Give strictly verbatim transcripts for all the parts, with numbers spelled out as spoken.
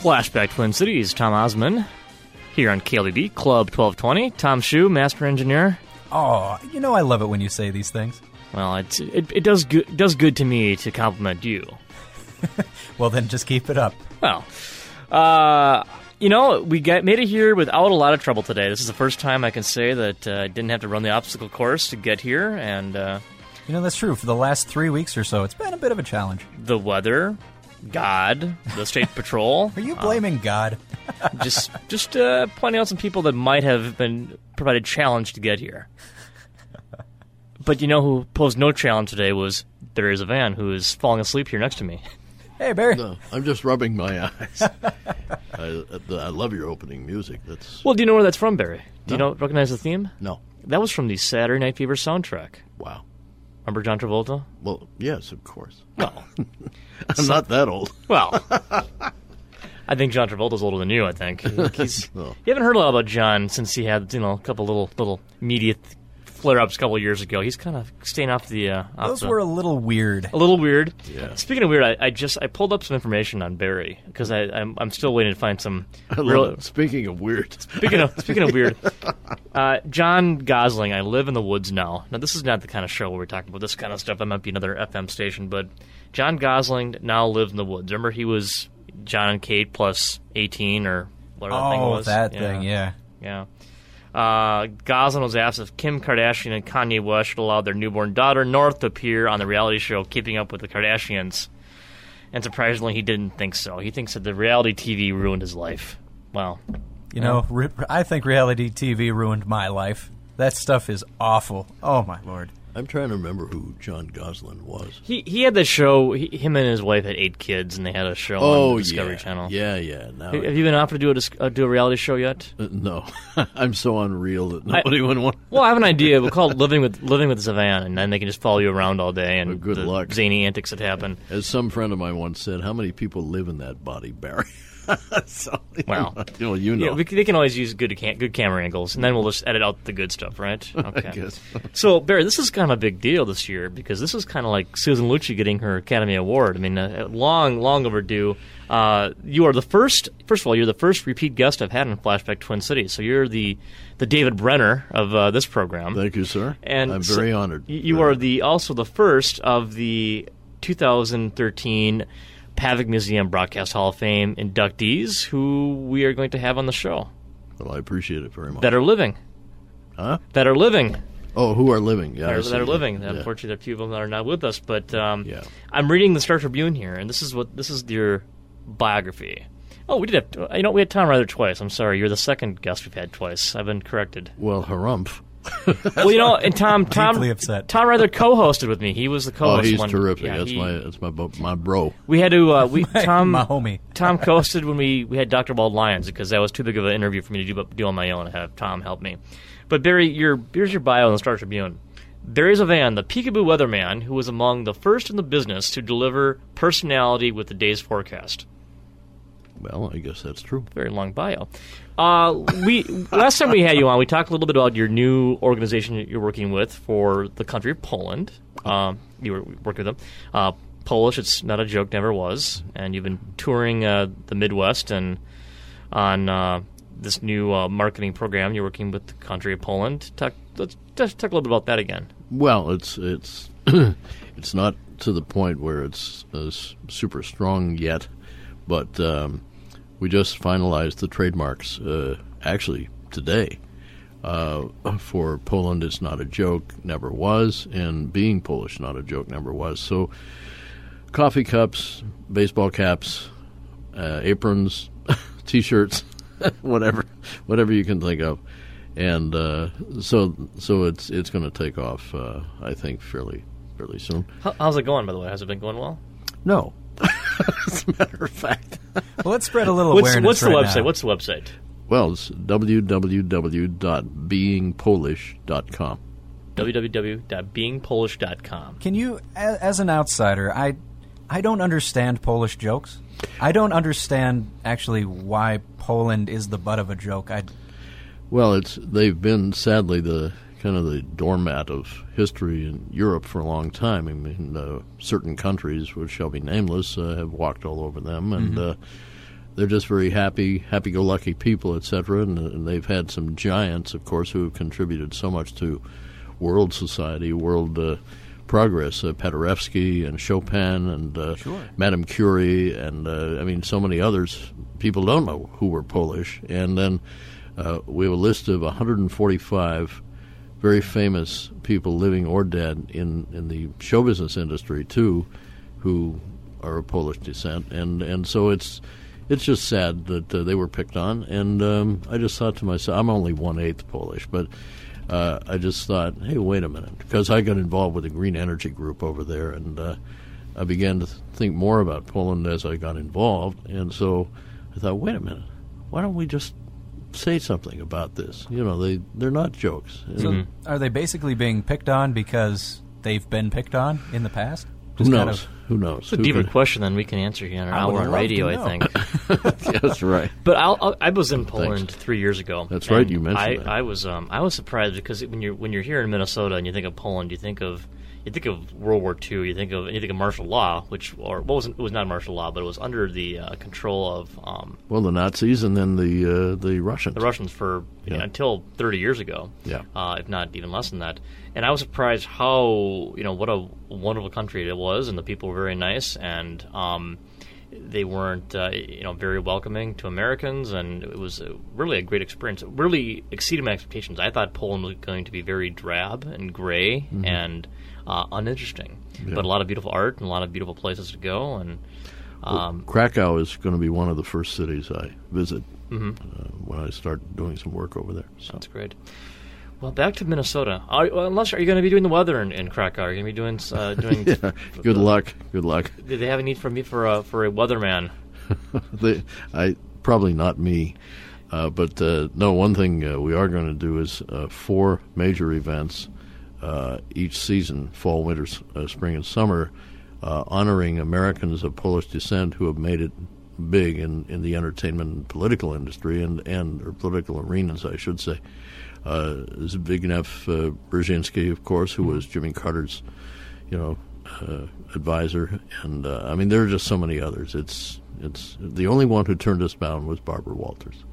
Flashback Twin Cities, Tom Osman, here on K L B B, Club twelve twenty. Tom Shue, Master Engineer. Oh, you know I love it when you say these things. Well, it's, it, it does good, it does good to me to compliment you. Well, then just keep it up. Well, uh, you know, we got, made it here without a lot of trouble today. This is the first time I can say that uh, I didn't have to run the obstacle course to get here, and... Uh, you know, that's true. For the last three weeks or so, it's been a bit of a challenge. The weather, God, the State Patrol. Are you blaming uh, God? just just uh, pointing out some people that might have been provided challenge to get here. But you know who posed no challenge today was Barry Zavan, who is falling asleep here next to me. Hey, Barry. No, I'm just rubbing my eyes. I, I love your opening music. That's Well, do you know where that's from, Barry? Do no. you know recognize the theme? No. That was from the Saturday Night Fever soundtrack. Wow. Remember John Travolta? Well, yes, of course. Well, I'm so, not that old. Well, I think John Travolta's older than you, I think. He's, oh. You haven't heard a lot about John since he had, you know, a couple little little media th- flare-ups a couple of years ago. He's kind of staying off the... Uh, off Those the, were a little weird. A little weird. Yeah. Speaking of weird, I, I just I pulled up some information on Barry because I I'm, I'm still waiting to find some. I love real, it. Speaking of weird. Speaking of speaking of weird, uh, John Gosling. I live in the woods now. Now this is not the kind of show where we're talking about this kind of stuff. That might be another F M station, but John Gosling now lives in the woods. Remember, he was John and Kate plus eighteen or whatever oh, the thing was. Oh, that yeah. thing, yeah, yeah. Uh, Gosling was asked if Kim Kardashian and Kanye West should allow their newborn daughter, North, to appear on the reality show Keeping Up with the Kardashians. And surprisingly, he didn't think so. He thinks that the reality T V ruined his life. Well, you know, re- I think reality T V ruined my life. That stuff is awful. Oh, my Lord. I'm trying to remember who John Gosling was. He he had the show. He, him and his wife had eight kids, and they had a show oh, on the Discovery yeah. Channel. Yeah, yeah. Now have, have you been offered to do a uh, do a reality show yet? Uh, no, I'm so unreal that nobody I, would want. Well, I have an idea. We'll call it living with living with Zavan, and then they can just follow you around all day and well, good the luck. zany antics that happen. As some friend of mine once said, "How many people live in that body, Barry?" so, well, you know, you know. Yeah, we, they can always use good cam- good camera angles, and then we'll just edit out the good stuff, right? Okay. I guess. So, Barry, this is kind of a big deal this year because this is kind of like Susan Lucci getting her Academy Award. I mean, uh, long, long overdue. Uh, you are the first. First of all, you're the first repeat guest I've had in Flashback Twin Cities. So you're the the David Brenner of uh, this program. Thank you, sir. And I'm very so honored. You very are the also the first of the two thousand thirteen Pavic Museum Broadcast Hall of Fame inductees who we are going to have on the show. Well, I appreciate it very much. That are living. Huh? That are living. Oh, who are living? Yeah, that are, that are living. Yeah. Unfortunately, there are a few of them that are not with us. But um, yeah. I'm reading the Star Tribune here, and this is what this is your biography. Oh, we did have. You know, we had Tom Rather twice. I'm sorry, you're the second guest we've had twice. I've been corrected. Well, harumph. Well, you know, and Tom, Tom, deeply upset. Tom Rather co-hosted with me. He was the co-host. Oh, he's one. terrific. Yeah, that's he, my that's my my bro. We had to. Uh, we my, Tom, my homie. Tom co-hosted when we, we had Doctor Bald Lyons because that was too big of an interview for me to do, do on my own and have Tom help me. But Barry, your here's your bio in the Star Tribune. Barry Zavan, the peekaboo weatherman who was among the first in the business to deliver personality with the day's forecast. Well, I guess that's true. Very long bio. Uh, we last time we had you on, we talked a little bit about your new organization that you're working with for the country of Poland. Um, you were working with them. Uh, Polish, it's not a joke, never was. And you've been touring uh, the Midwest and on uh, this new uh, marketing program. You're working with the country of Poland. Talk, let's just talk a little bit about that again. Well, it's it's it's not to the point where it's uh, super strong yet, but um, we just finalized the trademarks uh, actually today. Uh, for Poland, it's not a joke, never was, and being Polish, not a joke, never was. So coffee cups, baseball caps, uh, aprons, T-shirts, whatever, whatever you can think of, and uh, so so it's it's going to take off, uh, I think, fairly fairly soon. How, how's it going, by the way? Has it been going well? No, as a matter of fact. Well, let's spread a little what's, awareness. What's the right website? now. What's the website? Well, it's w w w dot being polish dot com. w w w dot being polish dot com. Can you, as, as an outsider, I, I don't understand Polish jokes. I don't understand actually why Poland is the butt of a joke. I. Well, it's they've been sadly the kind of the doormat of history in Europe for a long time. I mean, uh, certain countries, which shall be nameless, uh, have walked all over them, and. Mm-hmm. Uh, they're just very happy, happy-go-lucky people, et cetera. And, and they've had some giants, of course, who have contributed so much to world society, world uh, progress. Uh, Paderewski and Chopin and uh, Sure. Madame Curie and, uh, I mean, so many others. People don't know who were Polish. And then uh, we have a list of one hundred forty-five very famous people, living or dead, in, in the show business industry, too, who are of Polish descent. And, and so it's... It's just sad that uh, they were picked on, and um, I just thought to myself, I'm only one-eighth Polish, but uh, I just thought, hey, wait a minute, because I got involved with the Green Energy Group over there, and uh, I began to th- think more about Poland as I got involved, and so I thought, wait a minute, why don't we just say something about this? You know, they, they're not jokes. So Mhm. are they basically being picked on because they've been picked on in the past? Who Just knows? kind of- Who knows? It's a Who deeper could- question than we can answer here in an I would hour on love radio, to I know. think. Yeah, that's right. But I'll, I'll, I was in Poland three years ago. That's right, and you mentioned I, that. I was um, I was surprised because when you're when you're here in Minnesota and you think of Poland, you think of you think of World War Two, you think of you think of martial law, which or what wasn't it was not martial law, but it was under the uh, control of um, Well, the Nazis and then the uh, the Russians. the Russians for you know, Yeah. until thirty years ago, Yeah. uh, if not even less than that. And I was surprised how you know what a wonderful country it was, and the people were very nice, and um, they weren't uh, you know very welcoming to Americans, and it was a, really a great experience. It really exceeded my expectations. I thought Poland was going to be very drab and gray Mm-hmm. and uh, uninteresting, Yeah. but a lot of beautiful art and a lot of beautiful places to go, and. Um, Krakow is going to be one of the first cities I visit mhm. uh, when I start doing some work over there. So. That's great. Well, back to Minnesota. Are, well, unless are you going to be doing the weather in, in Krakow? Are you going to be doing uh, doing? Yeah, good luck. Good luck. Did they have a need for me for a for a weatherman? they, I probably not me, uh, but uh, no. One thing uh, we are going to do is uh, four major events uh, each season: fall, winter, s- uh, spring, and summer, uh, honoring Americans of Polish descent who have made it big in, in the entertainment and political industry and and or political arenas, I should say. Uh, Zbigniew uh, Brzezinski, of course, who was Jimmy Carter's, you know, uh, advisor, and uh, I mean there are just so many others. It's it's the only one who turned us down was Barbara Walters,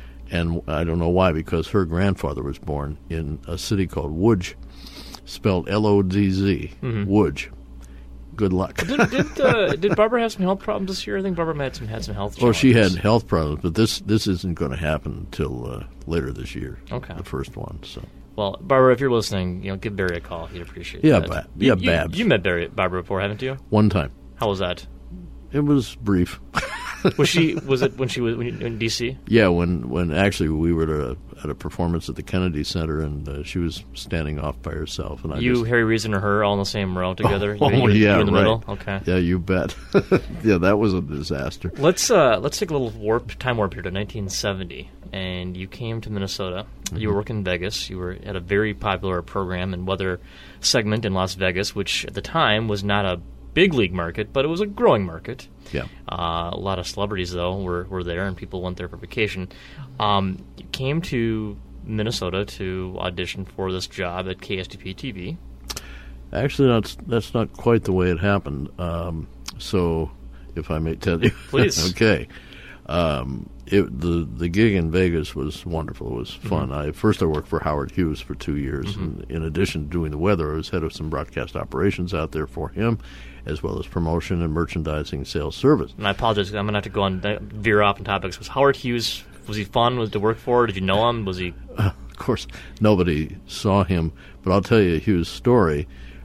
and I don't know why, because her grandfather was born in a city called Łódź, spelled L O D Z, Mm-hmm. Łódź. Good luck. Did did, uh, did Barbara have some health problems this year? I think Barbara had some had some health. Well, she had challenges. health problems, but this this isn't going to happen until uh, later this year. Okay. The first one. So Well, Barbara, if you're listening, you know, give Barry a call. He'd appreciate Yeah, that. Ba- You- yeah, you, Babs. You met Barry, Barbara before, haven't you? one time, How was that? it was brief. Was she? Was it when she was when you, in D C? Yeah, when when actually we were at a, at a performance at the Kennedy Center, and uh, she was standing off by herself, and I You, just, Harry Reason, or her all in the same row together? oh you, you, yeah, you in the right. middle? Okay. Yeah, you bet. Yeah, that was a disaster. Let's uh, let's take a little warp time warp here to nineteen seventy, and you came to Minnesota. Mm-hmm. You were working in Vegas. You were at a very popular program and weather segment in Las Vegas, which at the time was not a big league market, but it was a growing market. Yeah. Uh, a lot of celebrities though were, were there, and people went there for vacation. Um, you came to Minnesota to audition for this job at K S T P T V. Actually, that's that's not quite the way it happened. Um, so, if I may tell you, Please. Okay. Um, it, the the gig in Vegas was wonderful. It was fun. I first I worked for Howard Hughes for two years, and in addition to doing the weather, I was head of some broadcast operations out there for him, as well as promotion and merchandising, sales, service. And I apologize, 'cause I'm going to have to go on veer off on topics. Was Howard Hughes, was he fun was to work for? Did you know him? Was he? Of course, nobody saw him, but I'll tell you Hughes' story.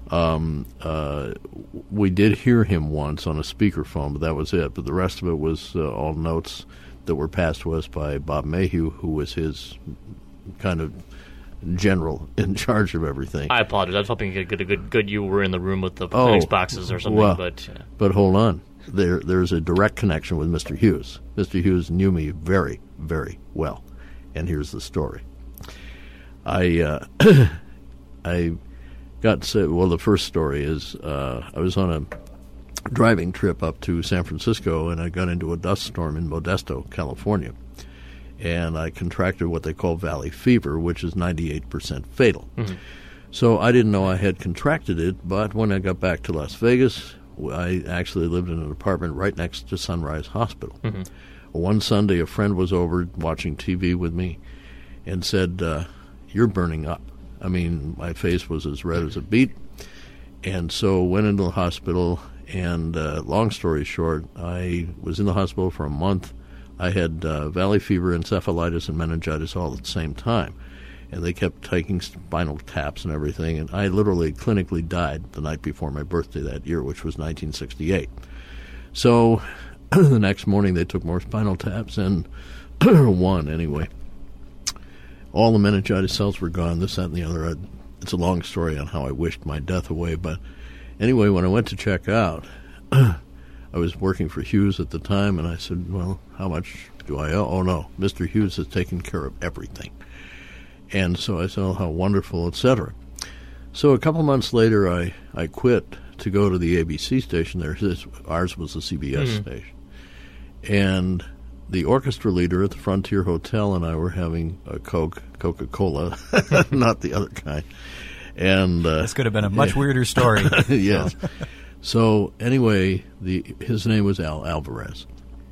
Um, uh, we did hear him once on a speakerphone, but that was it. But the rest of it was uh, all notes that were passed to us by Bob Mayhew, who was his kind of general in charge of everything. I apologize. I was hoping you could get a good, good. You were in the room with the Oh, Phoenix boxes or something, well, but uh, But hold on. There, there's a direct connection with Mister Hughes. Mister Hughes knew me very, very well. And here's the story. I, uh, I got to say, well, the first story is uh, I was on a driving trip up to San Francisco, and I got into a dust storm in Modesto, California. And I contracted what they call valley fever, which is ninety-eight percent fatal. Mm-hmm. So I didn't know I had contracted it, but when I got back to Las Vegas, I actually lived in an apartment right next to Sunrise Hospital. Mm-hmm. one Sunday, a friend was over watching T V with me and said, uh, "You're burning up." I mean, my face was as red as a beet. And so went into the hospital, and uh, long story short, I was in the hospital for a month. I had uh, valley fever, encephalitis, and meningitis all at the same time. And they kept taking spinal taps and everything, and I literally clinically died the night before my birthday that year, which was nineteen sixty-eight. So the next morning they took more spinal taps, and one anyway. All the meningitis cells were gone, this, that, and the other. I, it's a long story on how I wished my death away, but anyway, when I went to check out, I was working for Hughes at the time, and I said, well, how much do I owe? Oh, no, Mister Hughes has taken care of everything. And so I said, oh, how wonderful, et cetera. So a couple months later, I, I quit to go to the A B C station there. His, ours was the C B S mm-hmm. station. And the orchestra leader at the Frontier Hotel and I were having a Coke, Coca-Cola, not the other kind. And uh, this could have been a much yeah. weirder story. Yes. So anyway, the his name was Al Alvarez.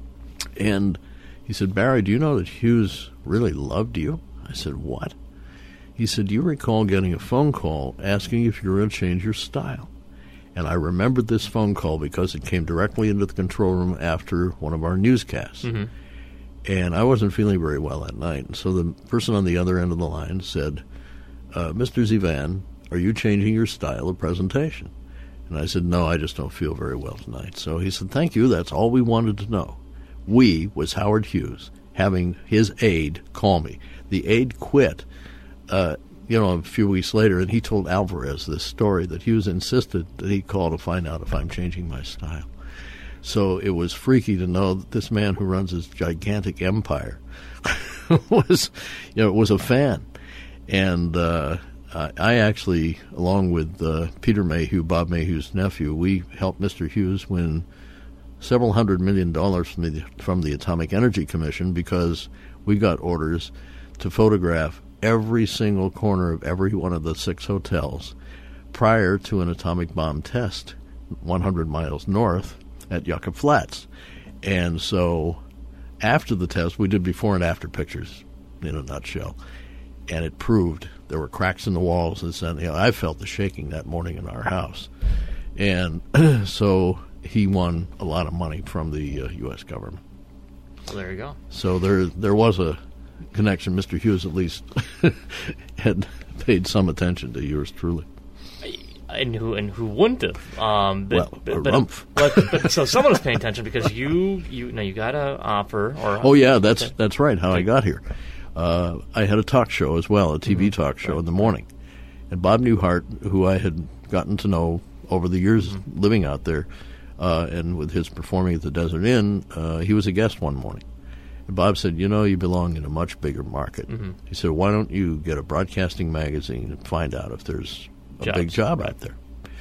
And he said, Barry, do you know that Hughes really loved you? I said, what? He said, do you recall getting a phone call asking if you were going to change your style? And I remembered this phone call because it came directly into the control room after one of our newscasts. Mm-hmm. And I wasn't feeling very well that night. And so the person on the other end of the line said, uh, Mister Zivan, are you changing your style of presentation? And I said, no, I just don't feel very well tonight. So he said, thank you, that's all we wanted to know. We was Howard Hughes having his aide call me. The aide quit, uh, you know, a few weeks later, and he told Alvarez this story that Hughes insisted that he call to find out if I'm changing my style. So it was freaky to know that this man who runs this gigantic empire was, you know, was a fan. And uh, I actually, along with uh, Peter Mayhew, Bob Mayhew's nephew, we helped Mister Hughes win several hundred million dollars from the, from the Atomic Energy Commission because we got orders to photograph every single corner of every one of the six hotels prior to an atomic bomb test one hundred miles north at Yucca Flats. And so after the test, we did before and after pictures in a nutshell, and it proved there were cracks in the walls. And so, you know, I felt the shaking that morning in our house. And so he won a lot of money from the uh, U S government. Well, there you go. So there there was a connection. Mister Hughes at least had paid some attention to yours truly. And who and who wouldn't have? Um, but, well, but, a but, rumpf. but, but so someone was paying attention because you you know you got an offer or oh yeah that's that's right how I got here. Uh, I had a talk show as well, a T V mm-hmm. talk show right. in the morning, and Bob Newhart, who I had gotten to know over the years mm-hmm. living out there, uh, and with his performing at the Desert Inn, uh, he was a guest one morning. And Bob said, you know, you belong in a much bigger market. Mm-hmm. He said, why don't you get a broadcasting magazine and find out if there's a Jobs. big job right. out there.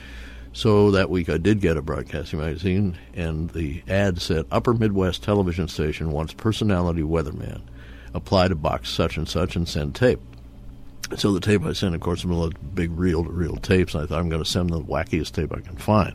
So that week I did get a broadcasting magazine, and the ad said, Upper Midwest Television Station wants personality weatherman. Apply to box such and such and send tape. So the tape I sent, of course, was a big reel-to-reel tapes, and I thought I'm going to send the wackiest tape I can find.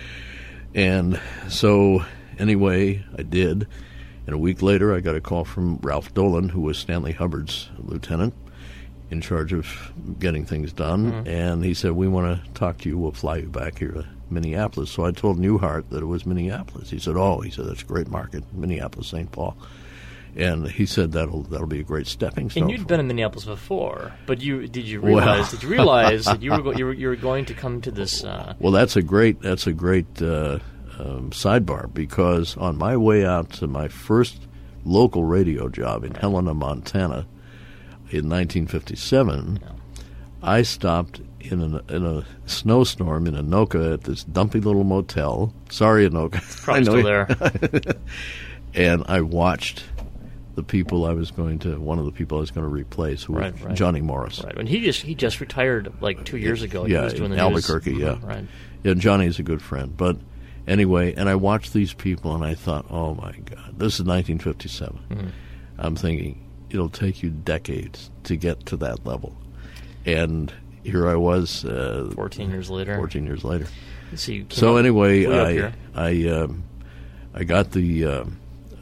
And so anyway, I did. And a week later I got a call from Ralph Dolan, who was Stanley Hubbard's lieutenant, in charge of getting things done, mm-hmm. and he said, we want to talk to you, we'll fly you back here to Minneapolis. So I told Newhart that it was Minneapolis. He said, oh, he said, that's a great market, Minneapolis, Saint Paul. And he said that'll that'll be a great stepping stone. And you'd been in Minneapolis before, but you did you realize well. did you realize that you were go, you were you were going to come to this? Uh... Well, that's a great that's a great uh, um, sidebar, because on my way out to my first local radio job in right. Helena, Montana, in nineteen fifty-seven, yeah. I stopped in, an, in a snowstorm in Anoka at this dumpy little motel. Sorry, Anoka. Probably still there. And I watched the people I was going to, one of the people I was going to replace, who right, was right. Johnny Morris. Right, and he just he just retired like two years ago. Yeah, he was doing the Albuquerque, news. yeah. Mm-hmm, right. Yeah, Johnny's a good friend. But anyway, and I watched these people, and I thought, oh, my God, this is nineteen fifty-seven. Mm-hmm. I'm thinking, it'll take you decades to get to that level. And here I was. Uh, fourteen years later. fourteen years later. So, so anyway, I I, um, I got the... Uh,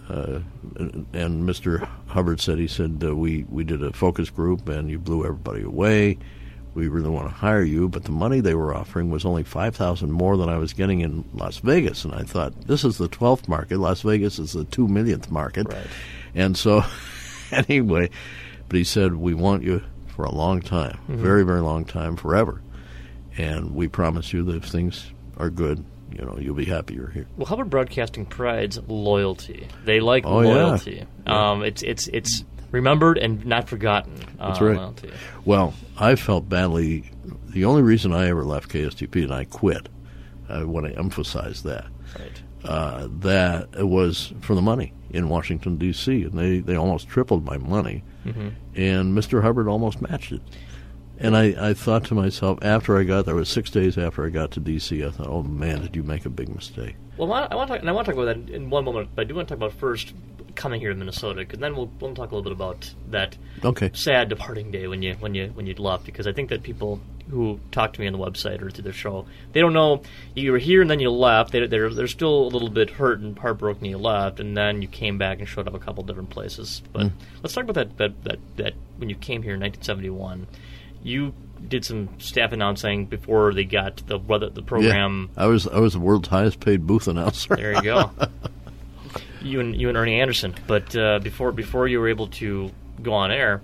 uh, and Mister Hubbard said, he said, uh, we, we did a focus group and you blew everybody away. We really want to hire you, but the money they were offering was only five thousand dollars more than I was getting in Las Vegas. And I thought, this is the twelfth market. Las Vegas is the two millionth market. Right. And so, anyway, but he said, we want you for a long time, mm-hmm. very, very long time, forever. And we promise you that if things are good, you know, you'll be happy you're here. Well, Hubbard Broadcasting prides loyalty. They like oh, loyalty. Yeah. Um, it's it's it's remembered and not forgotten. Uh, That's right. Loyalty. Well, I felt badly. The only reason I ever left K S T P and I quit, I want to emphasize that, Right. uh, that it was for the money in Washington, D C, and they, they almost tripled my money, Mm-hmm. and Mister Hubbard almost matched it. And I, I thought to myself, after I got there, it was six days after I got to D C, I thought, oh, man, did you make a big mistake. Well, I want to talk, and I want to talk about that in one moment, but I do want to talk about first coming here to Minnesota, because then we'll, we'll talk a little bit about that Okay. sad departing day when you when you when you left, because I think that people who talk to me on the website or through the show, they don't know you were here and then you left. They, they're they're still a little bit hurt and heartbroken you left, and then you came back and showed up a couple different places. But Mm. let's talk about that, that that that when you came here in nineteen seventy-one, you did some staff announcing before they got the weather the program. Yeah, I was I was the world's highest paid booth announcer. There you go. you and you and Ernie Anderson. But uh, before before you were able to go on air,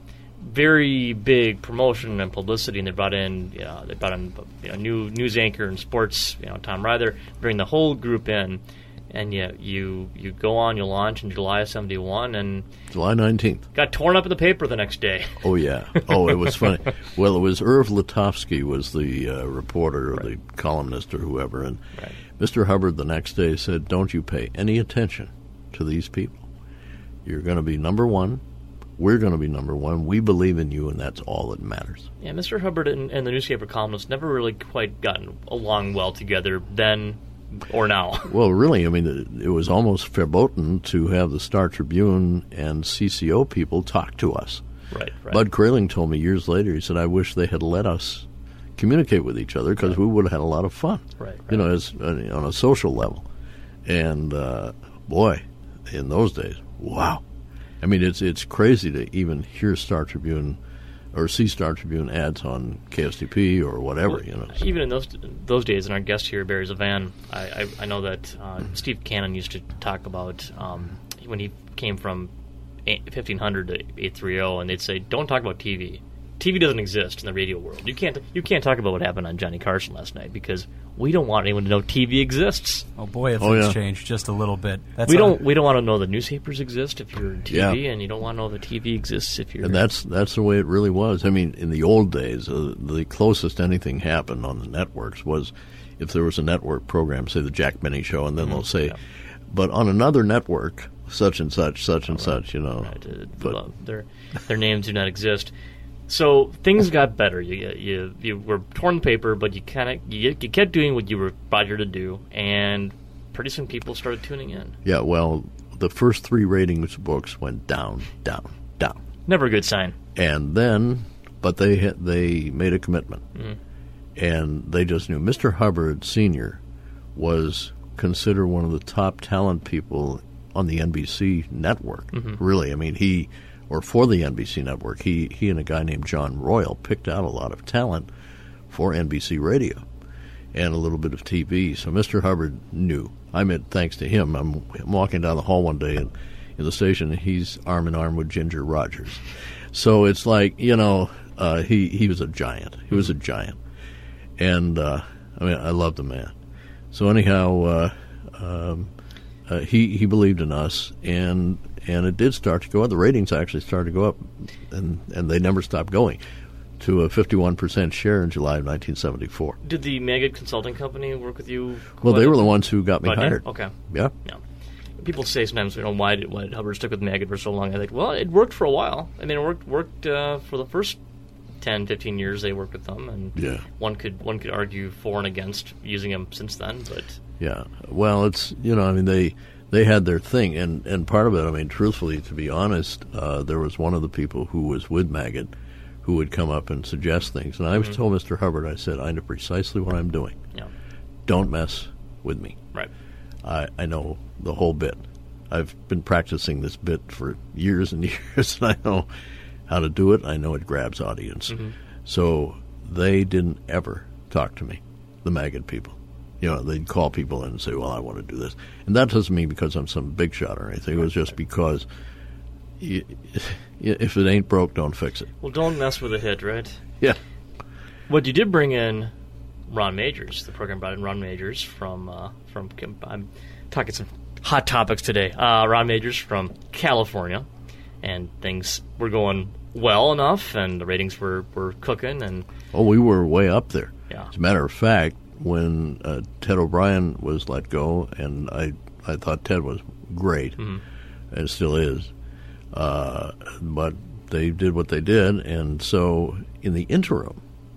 very big promotion and publicity, and they brought in you know, they brought in you know, new news anchor and sports, you know, Tom Ryther, bring the whole group in, and yeah, you you go on, you launch in July of seventy-one, and July nineteenth. got torn up in the paper the next day. Oh, yeah. Oh, it was funny. Well, it was Irv Latofsky was the uh, reporter or Right. the columnist or whoever, and Right. Mister Hubbard the next day said, don't you pay any attention to these people. You're going to be number one. We're going to be number one. We believe in you, and that's all that matters. Yeah, Mister Hubbard and, and the newspaper columnists never really quite gotten along well together then or now. Well, really, I mean, it, it was almost verboten to have the Star Tribune and C C O people talk to us. Right, right. Bud Kraling told me years later, he said, I wish they had let us communicate with each other because Right. we would have had a lot of fun, Right, right. you know, as uh, on a social level. And, uh, boy, in those days, wow. I mean, it's it's crazy to even hear Star Tribune or see Star Tribune ads on K S T P or whatever, Well, you know. Even in those those days, and our guest here, Barry Zavan, I, I, I know that uh, Steve Cannon used to talk about um, when he came from fifteen hundred to eight thirty, and they'd say, "Don't talk about T V. T V doesn't exist in the radio world. You can't you can't talk about what happened on Johnny Carson last night because we don't want anyone to know T V exists. Oh boy, if Oh, things yeah. changed just a little bit. That's we all- don't we don't want to know the newspapers exist if you're T V, Yeah. and you don't want to know the T V exists if you're." And that's that's the way it really was. I mean, in the old days, uh, the closest anything happened on the networks was if there was a network program, say the Jack Benny Show, and then they'll say, yeah. but on another network, such and such, such and such, you know. Right, uh, But- well, their their names do not exist. So things got better. You you you were torn the paper, but you kind of you, you kept doing what you were brought here to do, and pretty soon people started tuning in. Yeah, well, the first three ratings books went down, down, down, Never a good sign. and then, but they had, they made a commitment, Mhm. and they just knew Mister Hubbard Senior was considered one of the top talent people on the N B C network. Mm-hmm. Really, I mean, he or for the N B C network, he he and a guy named John Royal picked out a lot of talent for N B C radio and a little bit of T V. So Mister Hubbard knew. I mean, thanks to him, I'm, I'm walking down the hall one day and in the station, and he's arm in arm with Ginger Rogers. So it's like, you know, uh, he he was a giant. He was a giant, and uh, I mean, I love the man. So anyhow, uh, um, uh, he he believed in us, and and it did start to go up. The ratings actually started to go up, and and they never stopped going to a fifty-one percent share in July of nineteen seventy-four. Did the Maggot Consulting Company work with you? Well, quite they a- were the ones who got me But, yeah, hired. Okay. Yeah. Yeah. People say sometimes, you know, why did, why did Hubbard stick with Maggot for so long? I think, well, it worked for a while. I mean, it worked worked uh, for the first ten, fifteen years they worked with them, and Yeah. one could one could argue for and against using them since then. But Yeah. Well, it's, you know, I mean, they they had their thing, and, and part of it, I mean, truthfully, to be honest, uh, there was one of the people who was with Maggot who would come up and suggest things. And I was Mhm. told Mister Hubbard, I said, I know precisely what I'm doing. yeah, Don't mess with me. right. I, I know the whole bit. I've been practicing this bit for years and years, and I know how to do it. I know it grabs audience. Mm-hmm. So they didn't ever talk to me, the maggot people. You know, they'd call people in and say, well, I want to do this. And that doesn't mean because I'm some big shot or anything. It was just because you, if it ain't broke, don't fix it. Well, don't mess with a hit, right? Yeah. But you did bring in Ron Majors. The program brought in Ron Majors from, uh, from I'm talking some hot topics today. Uh, Ron Majors from California. And things were going well enough, and the ratings were, were cooking. And oh, we were way up there. Yeah. As a matter of fact, when uh, Ted O'Brien was let go, and I, I thought Ted was great, mm-hmm. and still is, uh, but they did what they did, and so in the interim,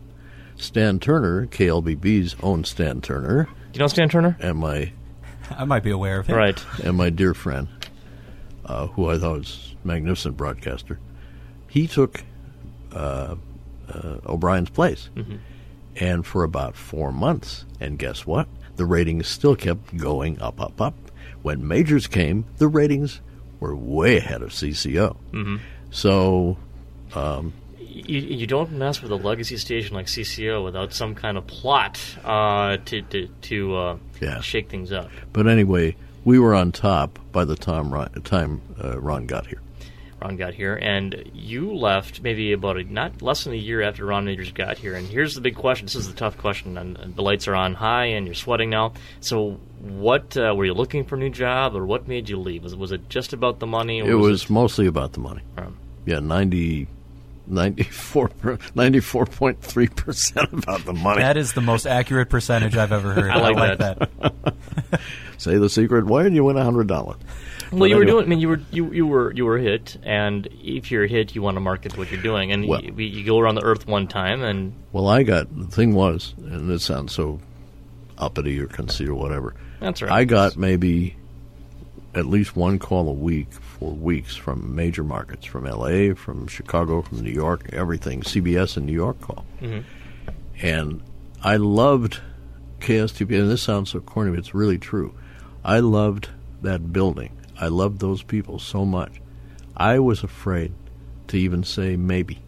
Stan Turner, K L B B's own Stan Turner. Do you know Stan Turner? And my, I might be aware of him. Right. And my dear friend, uh, who I thought was a magnificent broadcaster, he took uh, uh, O'Brien's place. Mm-hmm. And for about four months, and guess what? The ratings still kept going up, up, up. When Majors came, the ratings were way ahead of C C O. Mm-hmm. So, um, you, you don't mess with a legacy station like C C O without some kind of plot uh, to to, to uh, yeah. shake things up. But anyway, we were on top by the time Ron, time uh, Ron got here. Ron got here, and you left maybe about a, not less than a year after Ron Majors got here. And here's the big question. This is the tough question. And, and the lights are on high, and you're sweating now. So what, uh, were you looking for a new job, or what made you leave? Was, was it just about the money? Or it was, was it... mostly about the money. Um, yeah, ninety, ninety-four, ninety-four point three percent about the money. That is the most accurate percentage I've ever heard. I like, I like that. that. Say the secret. Why did you win one hundred dollars? Well, but you anyway. were doing. I mean, you were you, you were you were a hit, and if you're a hit, you want to market what you're doing, and well, you, you go around the earth one time, and well, I got the thing was, and it sounds so uppity or conceited or whatever. That's right. I got maybe at least one call a week for weeks from major markets, from L A, from Chicago, from New York, everything. C B S and New York call, mm-hmm. and I loved K S T P. And this sounds so corny, but it's really true. I loved that building. I loved those people so much. I was afraid to even say maybe.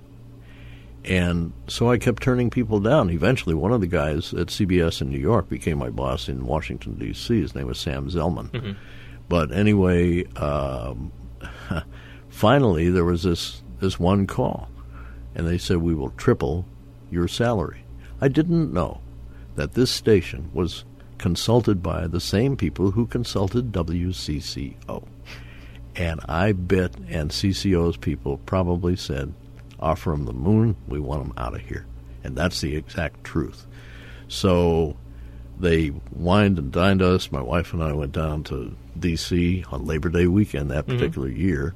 And so I kept turning people down. Eventually, one of the guys at C B S in New York became my boss in Washington, D C His name was Sam Zellman. Mm-hmm. But anyway, um, finally, there was this, this one call. And they said, we will triple your salary. I didn't know that this station was consulted by the same people who consulted W C C O. And I bet, and C C O's people probably said, offer them the moon, we want them out of here. And that's the exact truth. So they wined and dined us. My wife and I went down to D C on Labor Day weekend that particular mm-hmm. year,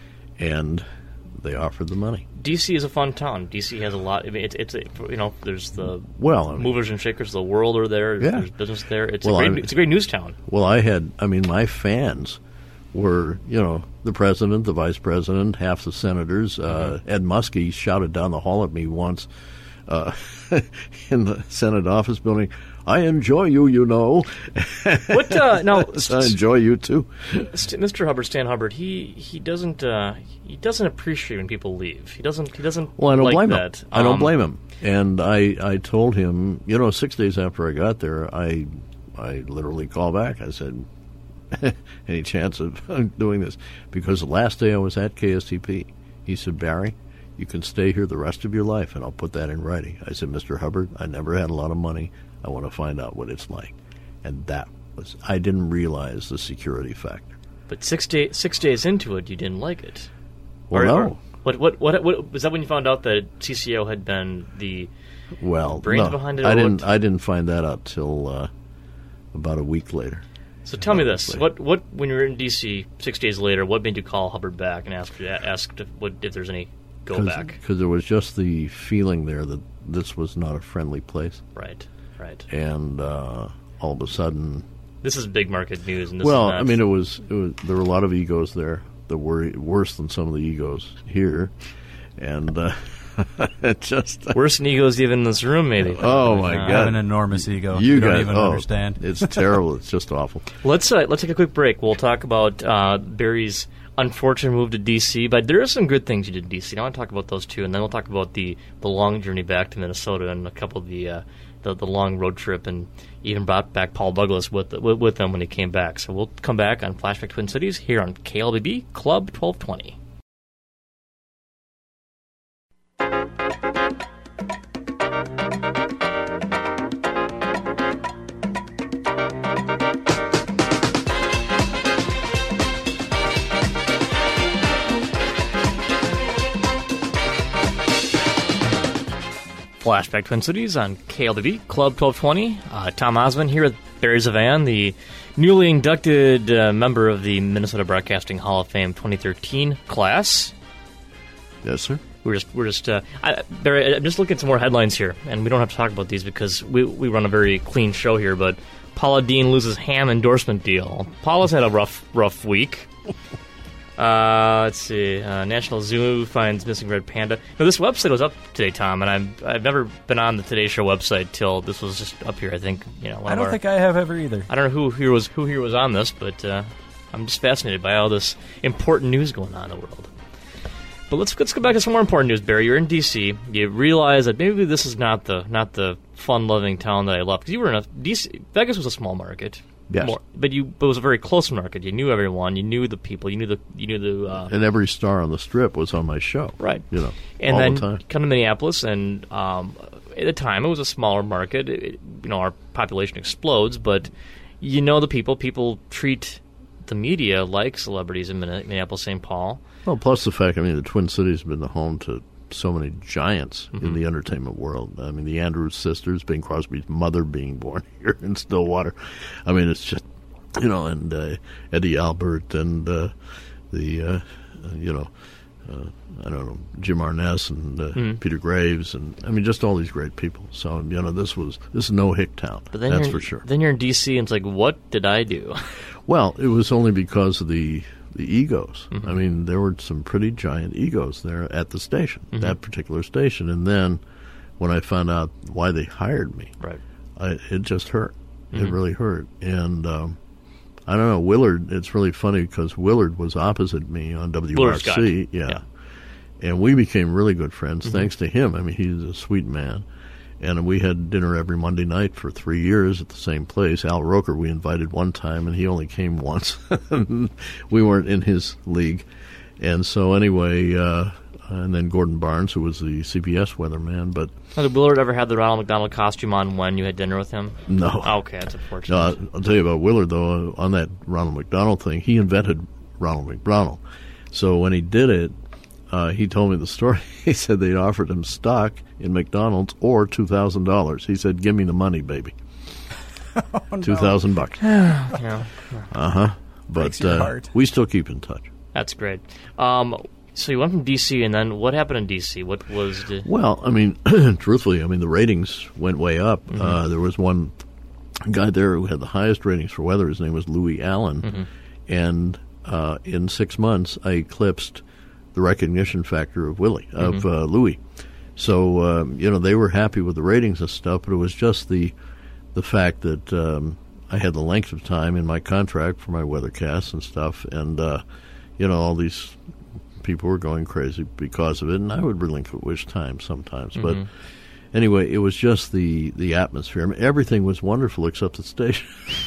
and they offered the money. D C is a fun town. D C has a lot. I mean, it's it's a, you know, there's the well, I mean, movers and shakers of the world are there. Yeah. There's business there. It's well, a great I mean, it's a great news town. Well, I had I mean, my fans were, you know, the president, the vice president, half the senators. Uh, mm-hmm. Ed Muskie shouted down the hall at me once uh, in the Senate office building, I enjoy you, you know. What uh, now? I enjoy you too, Mister Hubbard, Stan Hubbard. He he doesn't uh, he doesn't appreciate when people leave. He doesn't he doesn't. Well, I don't like blame that. him. I don't um, blame him. And I I told him, you know, six days after I got there, I I literally called back. I said, any chance of doing this? Because the last day I was at K S T P, he said, Barry, you can stay here the rest of your life, and I'll put that in writing. I said, Mister Hubbard, I never had a lot of money. I want to find out what it's like. And that was, I didn't realize the security factor. But six, day, six days into it, you didn't like it. Well, or, no. Or, what, what, what, what, was that when you found out that C C O had been the well, brains no, behind it? I didn't, what? I didn't find that out till uh, about a week later. So tell me this: what, what, when you were in D C six days later, what made you call Hubbard back and ask, ask if, what, if there's any go Cause, back? Because there was just the feeling there that this was not a friendly place. Right, right. And uh, all of a sudden, this is big market news. And this well, is not... I mean, it was, it was there were a lot of egos there that were worse than some of the egos here, and uh, it just uh, Worse than egos even in this room, maybe. oh my Uh, I have God, an enormous ego. you, You, don't guys, even oh, understand. It's terrible. It's just awful. Let's uh, let's take a quick break. We'll talk about uh, Barry's unfortunate move to D C, but there are some good things you did in D C. I want to talk about those too, and then we'll talk about the, the long journey back to Minnesota and a couple of the uh, the, the long road trip, and even brought back Paul Douglas with, with with them when he came back. So we'll come back on Flashback Twin Cities here on K L B B Club twelve twenty. Flashback Twin Cities on K L D B Club twelve twenty. Uh, Tom Osmond here with Barry Zavan, the newly inducted uh, member of the Minnesota Broadcasting Hall of Fame twenty thirteen class. Yes, sir. We're just, we're just, uh, I, Barry, I'm just looking at some more headlines here, and we don't have to talk about these because we we run a very clean show here. But Paula Deen loses ham endorsement deal. Paula's had a rough, rough week. Uh, let's see. Uh, National Zoo finds missing red panda. Now, this website was up today, Tom, and I'm, I've never been on the Today Show website till this was just up here. I think you know. One I of don't our, think I have ever either. I don't know who here was who here was on this, but uh, I'm just fascinated by all this important news going on in the world. But let's let's go back to some more important news, Barry. You're in D C. You realize that maybe this is not the not the fun-loving town that I love, because you were in a D C. Vegas was a small market. Yes. More, but you, but it was a very close market. You knew everyone. You knew the people. You knew the, you knew the. Uh, And every star on the strip was on my show. Right. You know, and all then the time. come to Minneapolis, and um, at the time it was a smaller market. It, you know, our population explodes, but you know the people. People treat the media like celebrities in Minneapolis, Saint Paul. Well, plus the fact, I mean, the Twin Cities have been the home to so many giants Mm-hmm. in the entertainment world. I mean, the Andrews sisters, Bing Crosby's mother being born here in Stillwater. I mean, it's just, you know, and uh, Eddie Albert and uh, the, uh, uh, you know, uh, I don't know, Jim Arness and uh, Mm-hmm. Peter Graves, and I mean, just all these great people. So, you know, this was this is no hick town. But then That's you're, for sure. Then you're in D C, and it's like, what did I do? Well, it was only because of the the egos. Mm-hmm. I mean, there were some pretty giant egos there at the station, Mm-hmm. that particular station. And then when I found out why they hired me, Right. I, it just hurt. Mm-hmm. It really hurt. And um, I don't know, Willard, it's really funny because Willard was opposite me on W R Willard's guy. C. Yeah. Yeah. And we became really good friends Mm-hmm. thanks to him. I mean, he's a sweet man. And we had dinner every Monday night for three years at the same place. Al Roker we invited one time, and he only came once. We weren't in his league. And so anyway, uh, and then Gordon Barnes, who was the C B S weatherman. But Now, did Willard ever have the Ronald McDonald costume on when you had dinner with him? no. Okay, that's unfortunate. No, I'll- I'll tell you about Willard, though. On that Ronald McDonald thing, he invented Ronald McDonald. So when he did it, uh, he told me the story. He said they offered him stock in McDonald's or two thousand dollars. He said, "Give me the money, baby." Oh, no. Two thousand bucks. Yeah, Uh huh. But Breaks your uh, heart. we still keep in touch. that's great. Um, so you went from D C, and then what happened in D C? What was the... Well, I mean, truthfully, I mean, the ratings went way up. Mm-hmm. Uh, there was one guy there who had the highest ratings for weather. His name was Louis Allen. Mm-hmm. And uh, in six months, I eclipsed the recognition factor of Willie, of Mm-hmm. uh, Louis. So, um, you know, they were happy with the ratings and stuff, but it was just the the fact that um, I had the length of time in my contract for my weathercasts and stuff, and, uh, you know, all these people were going crazy because of it, and I would relinquish time sometimes. But anyway, it was just the, the atmosphere. I mean, everything was wonderful except the station.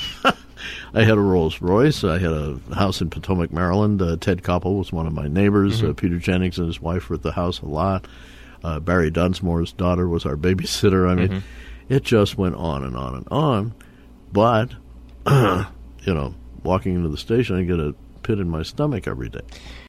I had a Rolls Royce. I had a house in Potomac, Maryland. Uh, Ted Koppel was one of my neighbors. Uh, Peter Jennings and his wife were at the house a lot. Uh, Barry Dunsmore's daughter was our babysitter. I mean, it just went on and on and on. But, you know, walking into the station, I get a pit in my stomach every day.